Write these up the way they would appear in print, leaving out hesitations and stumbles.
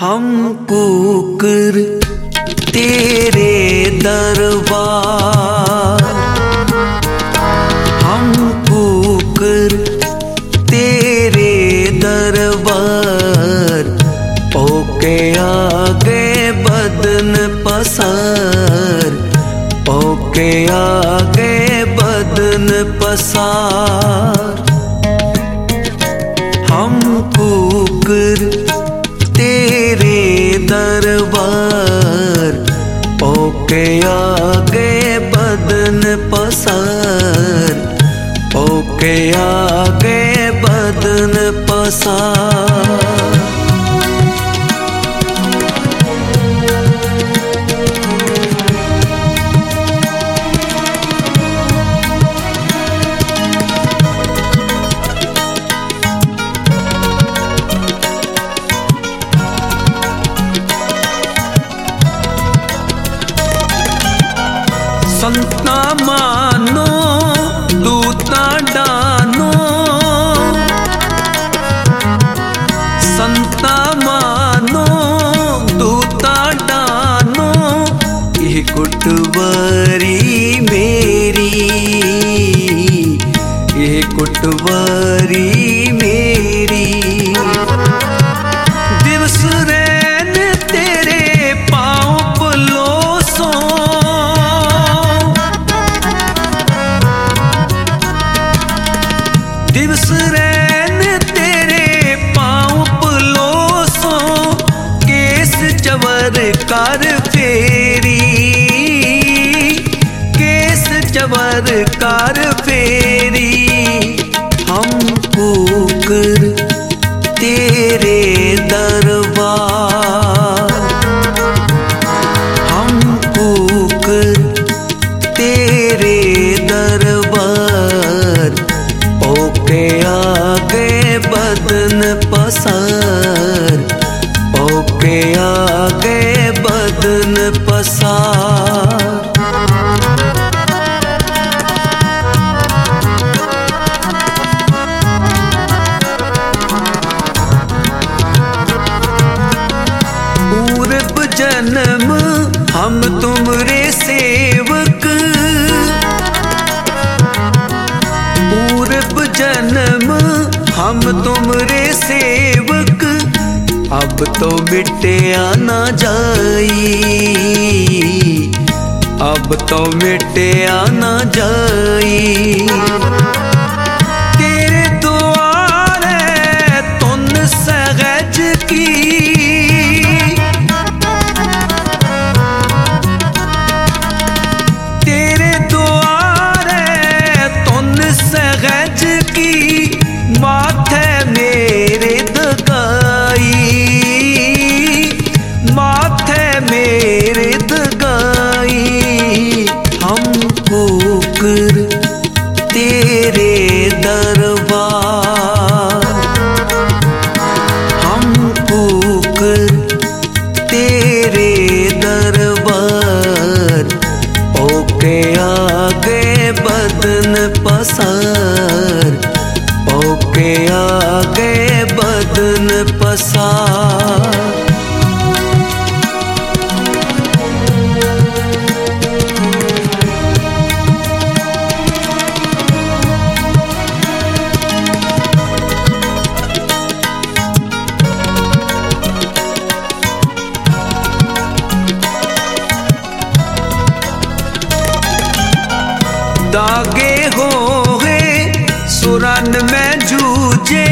हम कुकर तेरे दरबार, हम कुकर तेरे दरबार, ओके आगे बदन पसार, ओके आगे बदन पसार। हम कुकर तेरे दरबार, ओके आगे बदन पसार, ओके आगे बदन पसार। संता मानो दूता डानो, संता मानो दूता डानो, ये कुटवारी मेरी, ये कुटवारी मेरी। दिवस रैन तेरे पाँव पलोसों, दिवस रैन तेरे पाँव पलोसों, केस चवर कर फेरी, केस चवर कर फेरी। हम कुकर तेरे दरबार, हम कुकर तेरे दरबार, ओके आगे बदन पसार, ओके आगे बदन पसार। पूर्व जन्म हम तुमरे सेवक, पूर्व जन्म हम तुमरे सेवक, अब तो मिटया ना जाई, अब तो मिटया ना जाई। तेरे द्वारे तुन सहज की, तेरे द्वारे तुन सहज की, माथे मेरे दगाई, माथे मेरे दगाई। हम कुकर तेरे दरबार, हम कुकर तेरे दरबार, ओके आगे बदन पसार, ओके आगे बदन पसार। दागे हो है सुरन में जूझे,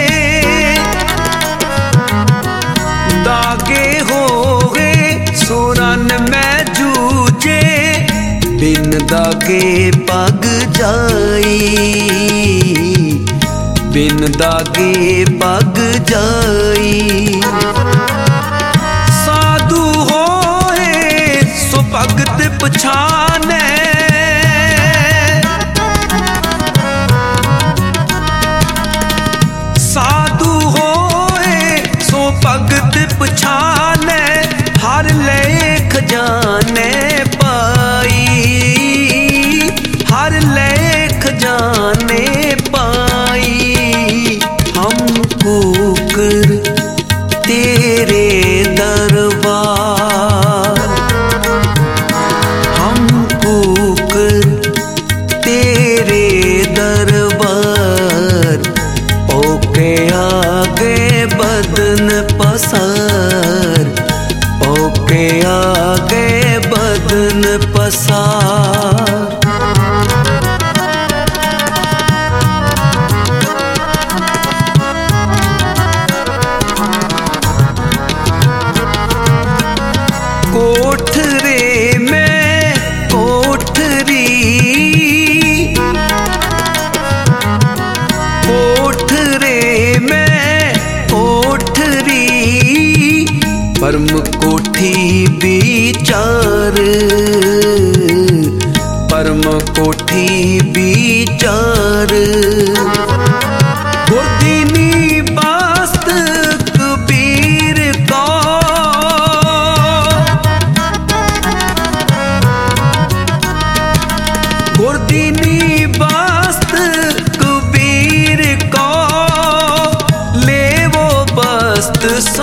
दागे हो है सुरन में जूझे, बिन दागे पग जाई, बिन दागे पग जाई। साधु होए सो भगत पछाने, साधु होए सो भगत पछाने, हर लेख जाने पाई, हर लेख जाने पाई। हम कुकर तेरे बदन पसार। कोठरे में कोठरी, कोठरे में कोठरी, परम कोठी विचार, परम कोठी विचार। गुरदीनी बास्त कबीर का, गुरदीनी बास्त कबीर का, ले वो बस्त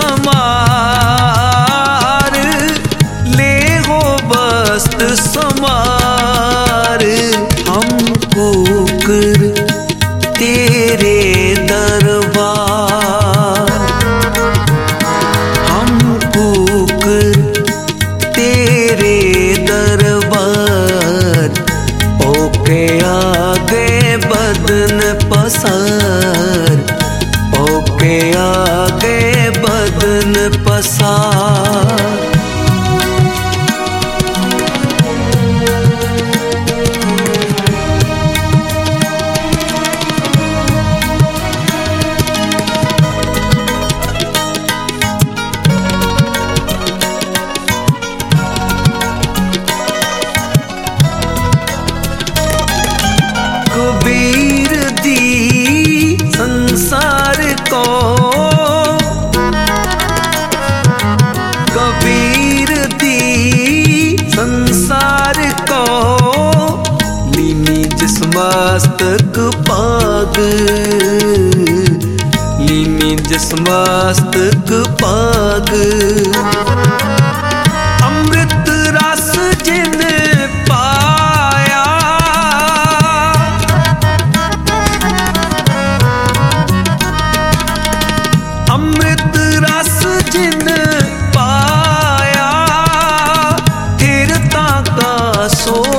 समार, ले वो बस्त समार। हमको कर तेरे दरबार, हमको कर तेरे दरबार। ओके आगे बदन पसार, ओके आगे बदन पसार। कबीर दी संसार को, कबीर दी संसार को, लीनी जिस मस्तक पाग, लीनी जिस मस्तक पाग। अमृत रस जिन पाया, अमृत रस जिन पाया, थिरता का सो